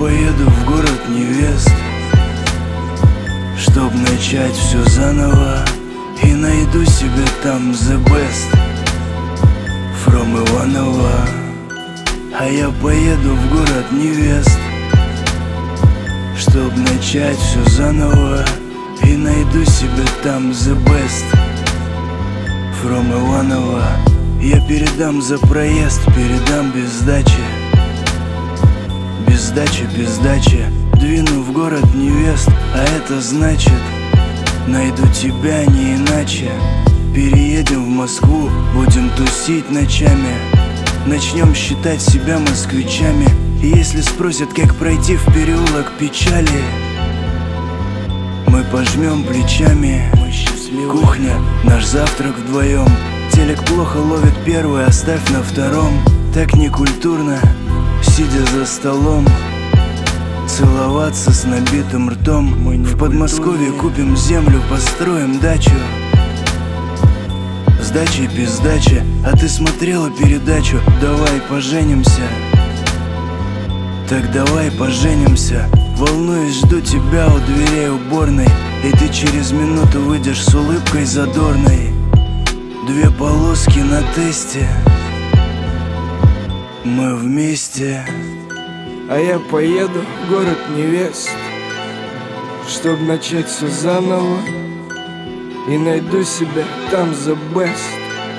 поеду в город невест, чтоб начать все заново, и найду себе там the best from Иваново. А я поеду в город невест, чтоб начать все заново, и найду себе там the best from Иваново. Я передам за проезд, передам без сдачи, без сдачи, без сдачи. Двину в город невест, а это значит найду тебя не иначе. Переедем в Москву, будем тусить ночами, начнем считать себя москвичами. И если спросят, как пройти в переулок печали, мы пожмем плечами. Кухня, наш завтрак вдвоем. Телек плохо ловит первый, оставь на втором. Так некультурно, сидя за столом, целоваться с набитым ртом. В Подмосковье купим землю, построим дачу, с дачей без сдачи. А ты смотрела передачу «Давай поженимся»? Так давай поженимся. Волнуюсь, жду тебя у дверей уборной, и ты через минуту выйдешь с улыбкой задорной. 2 полоски на тесте, мы вместе. А я поеду в город невест, чтоб начать все заново, и найду себя там the best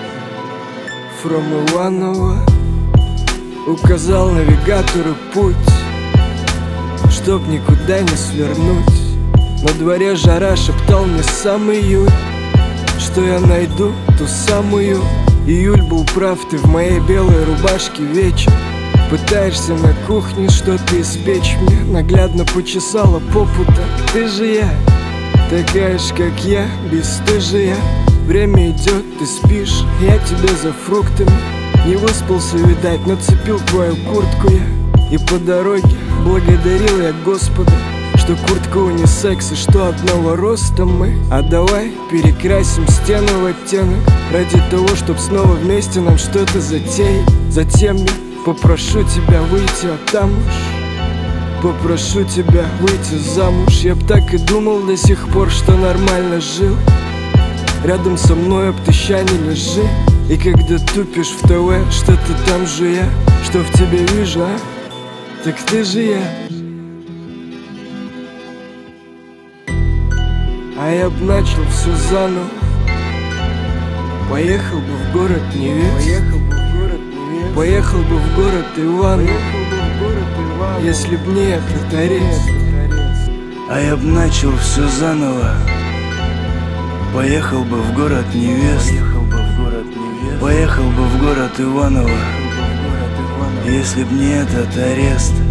from Иваново. Указал навигатору путь, чтоб никуда не свернуть. На дворе жара, шептал мне сам июль, что я найду ту самую. Июль был прав, ты в моей белой рубашке вечер. Пытаешься на кухне что-то испечь мне, наглядно почесала попу. Так ты же я, такая ж как я, бесстыжая. Время идет, ты спишь, я тебе за фруктами. Не выспался, видать, нацепил твою куртку я. И по дороге благодарил я Господа, что куртка унисекс и что одного роста мы. А давай перекрасим стены в оттенок, ради того, чтоб снова вместе нам что-то затеять. Затем я попрошу тебя выйти замуж, попрошу тебя выйти замуж. Я б так и думал до сих пор, что нормально жил. Рядом со мной об ты ща не лежи. И когда тупишь в ТВ, что-то там жуя, что в тебе вижу, а? Так ты же я. А я б начал все заново, поехал бы в город невест, поехал бы в город Иваново, если б не этот арест. А я б начал все заново, поехал бы в город невест, поехал бы в город Иваново, если б не этот арест.